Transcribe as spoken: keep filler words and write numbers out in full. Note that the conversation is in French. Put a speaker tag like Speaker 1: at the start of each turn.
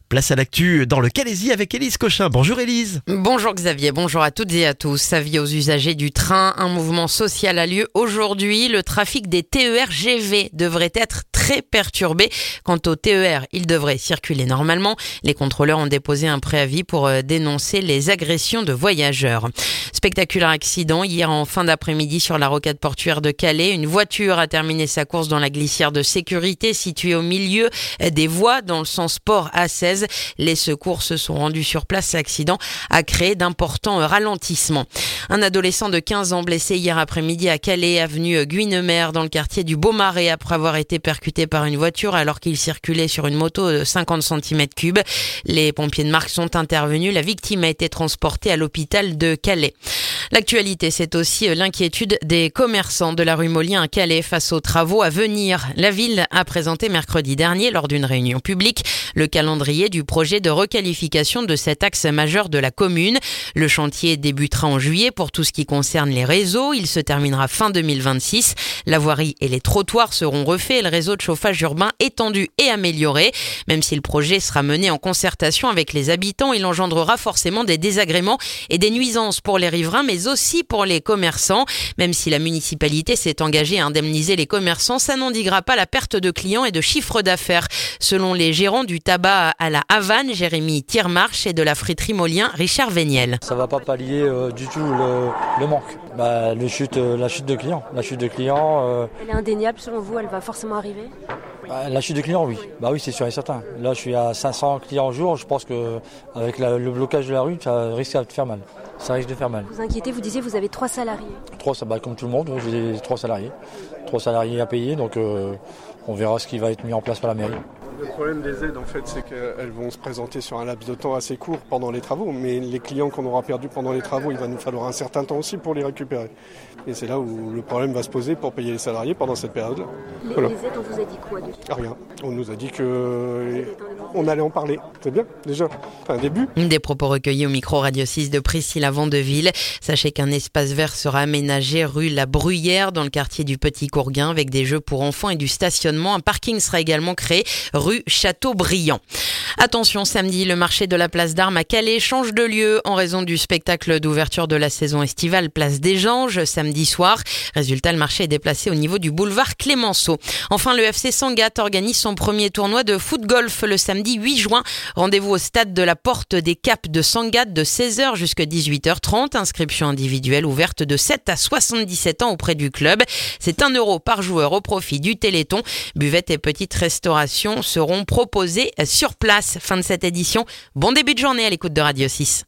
Speaker 1: Place à l'actu dans le Calaisis avec Élise Cochin. Bonjour Élise.
Speaker 2: Bonjour Xavier, bonjour à toutes et à tous. Avis aux usagers du train, un mouvement social a lieu aujourd'hui. Le trafic des T E R G V devrait être très perturbé. Quant au T E R, il devrait circuler normalement. Les contrôleurs ont déposé un préavis pour dénoncer les agressions de voyageurs. Spectaculaire accident hier en fin d'après-midi sur la rocade portuaire de Calais. Une voiture a terminé sa course dans la glissière de sécurité située au milieu des voies dans le sens port A seize. Les secours se sont rendus sur place. L'accident a créé d'importants ralentissements. Un adolescent de quinze ans blessé hier après-midi à Calais, avenue Guynemer, dans le quartier du Beaumarais, après avoir été percuté par une voiture alors qu'il circulait sur une moto de cinquante centimètres cubes. Les pompiers de marque sont intervenus. La victime a été transportée à l'hôpital de Calais. L'actualité, c'est aussi l'inquiétude des commerçants de la rue Molien à Calais face aux travaux à venir. La ville a présenté mercredi dernier, lors d'une réunion publique, le calendrier du projet de requalification de cet axe majeur de la commune. Le chantier débutera en juillet pour tout ce qui concerne les réseaux. Il se terminera fin deux mille vingt-six. La voirie et les trottoirs seront refaits et le réseau de chauffage urbain étendu et amélioré. Même si le projet sera mené en concertation avec les habitants, il engendrera forcément des désagréments et des nuisances pour les riverains, mais aussi pour les commerçants. Même si la municipalité s'est engagée à indemniser les commerçants, ça n'endiguera pas la perte de clients et de chiffre d'affaires. Selon les gérants du tabac à la Havane, Jérémy Tiermarche, et de la friterie Molien, Richard Véniel.
Speaker 3: Ça ne va pas pallier euh, du tout le, le manque. Bah, le chute, euh, la chute de clients. La chute de clients. Euh...
Speaker 4: Elle est indéniable selon vous, elle va forcément arriver ?
Speaker 3: Bah, la chute de clients, oui. Bah oui, c'est sûr et certain. Là, je suis à cinq cents clients au jour. Je pense qu'avec le blocage de la rue, ça risque de faire mal. Ça risque de faire mal.
Speaker 4: Vous inquiétez, vous disiez vous avez trois salariés.
Speaker 3: Trois, bah, comme tout le monde, j'ai trois salariés. Trois salariés à payer, donc euh, on verra ce qui va être mis en place par la mairie.
Speaker 5: Le problème des aides, en fait, c'est qu'elles vont se présenter sur un laps de temps assez court pendant les travaux, mais les clients qu'on aura perdus pendant les travaux, il va nous falloir un certain temps aussi pour les récupérer. Et c'est là où le problème va se poser pour payer les salariés pendant cette période-là.
Speaker 4: Les,
Speaker 5: voilà.
Speaker 4: les aides, on vous a dit quoi dessus ?
Speaker 5: Rien. On nous a dit qu'on allait en parler. C'est bien, déjà. Enfin, un début.
Speaker 2: Des propos recueillis au micro Radio six de Priscilla Vandeville. Sachez qu'un espace vert sera aménagé rue La Bruyère dans le quartier du Petit Courguin avec des jeux pour enfants et du stationnement. Un parking sera également créé rue Châteaubriand. Attention, samedi, le marché de la place d'Armes à Calais change de lieu en raison du spectacle d'ouverture de la saison estivale Place des Ganges samedi soir. Résultat, le marché est déplacé au niveau du boulevard Clémenceau. Enfin, le F C Sangatte organise son premier tournoi de foot-golf le samedi huit juin. Rendez-vous au stade de la Porte des Caps de Sangatte de seize heures jusqu'à dix-huit heures trente. Inscription individuelle ouverte de sept à soixante-dix-sept ans auprès du club. C'est un euro par joueur au profit du Téléthon. Buvettes et petites restaurations seront proposées sur place. Fin de cette édition. Bon début de journée à l'écoute de Radio six.